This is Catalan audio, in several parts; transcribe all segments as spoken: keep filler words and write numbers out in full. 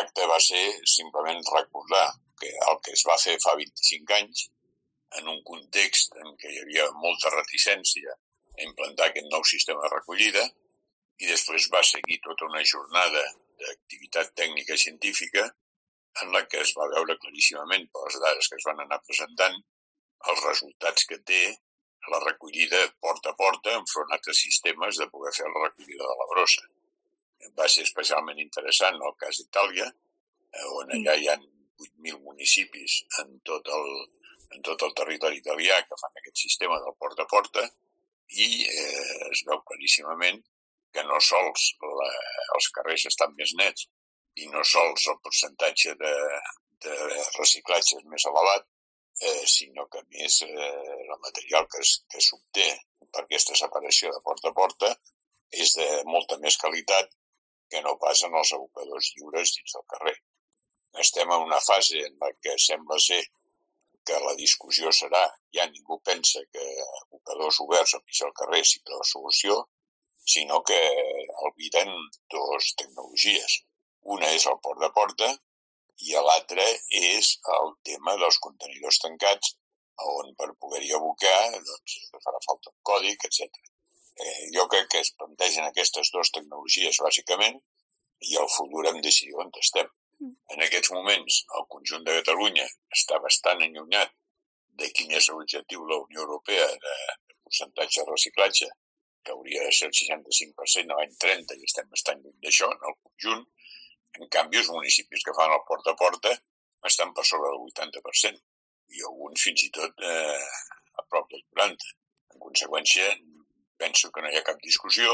tracte va ser simplement recordar que el que es va fer fa vint-i-cinc anys, en un context en què hi havia molta reticència a implantar aquest nou sistema de recollida, i després va seguir tota una jornada d'activitat tècnica i científica en la que es va veure claríssimament per les dades que es van anar presentant els resultats que té la recollida porta a porta enfront a altres sistemes de poder fer la recollida de la brossa. Va ser especialment interessant el cas d'Itàlia, on allà hi ha vuit mil municipis en tot el, en tot el territori italià que fan aquest sistema del porta a porta i eh, es veu claríssimament que no sols la, els carrers estan més nets i no sols el percentatge de, de reciclatge és més elevat, eh, sinó que a més eh, el material que, es, que s'obté per aquesta separació de porta a porta és de molta més qualitat que no pas en els abocadors lliures dins del carrer. Estem en una fase en la que sembla ser que la discussió serà, ja ningú pensa que abocadors oberts al mig del carrer sigui la solució, sinó que albirem dues tecnologies. Una és el porta a porta i l'altra és el tema dels contenidors tancats, on per poder-hi abocar doncs, farà falta un còdic, etcètera. Eh, jo crec que es plantegen aquestes dues tecnologies, bàsicament, i el futur hem de decidir on estem. En aquests moments, el conjunt de Catalunya està bastant allunyat de quin és l'objectiu de la Unió Europea de, de percentatge de reciclatge, que hauria de ser el seixanta-cinc per cent a l'any trenta, i estem bastant lluny d'això en el conjunt. En canvi, els municipis que fan el porta a porta estan per sobre del vuitanta per cent, i alguns fins i tot eh, a prop del quaranta. En conseqüència, penso que no hi ha cap discussió,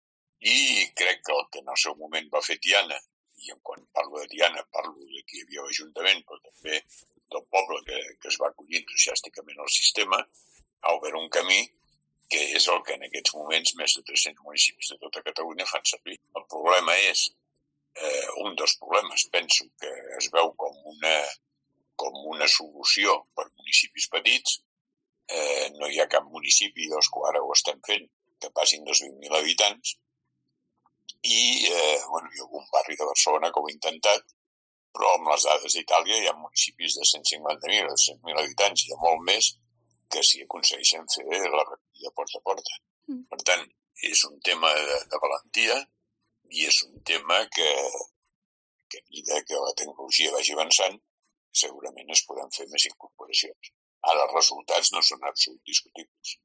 i crec que el que en el seu moment va fer Tiana, i quan parlo de Tiana parlo de que hi havia l'Ajuntament, però també del poble que, que es va acollir entusiàsticament al sistema, ha obert un camí que és el que en aquests moments més de tres-cents municipis de tota Catalunya fan servir. El problema és, eh, un dels problemes, penso que es veu com una, com una solució per municipis petits. Eh, no hi ha cap municipi dels que ara ho estem fent que passin dels vint mil habitants, i eh, bueno, hi ha algun barri de Barcelona que ho ha intentat, però amb les dades d'Itàlia hi ha municipis de cent cinquanta mil, de cent mil habitants, i hi ha molt més que s'hi aconsegueixen fer la recollida porta a porta. Mm. Per tant, és un tema de, de valentia i és un tema que, que a mesura que la tecnologia vagi avançant, segurament es poden fer més incorporacions. Ara els resultats no són absolut discutibles.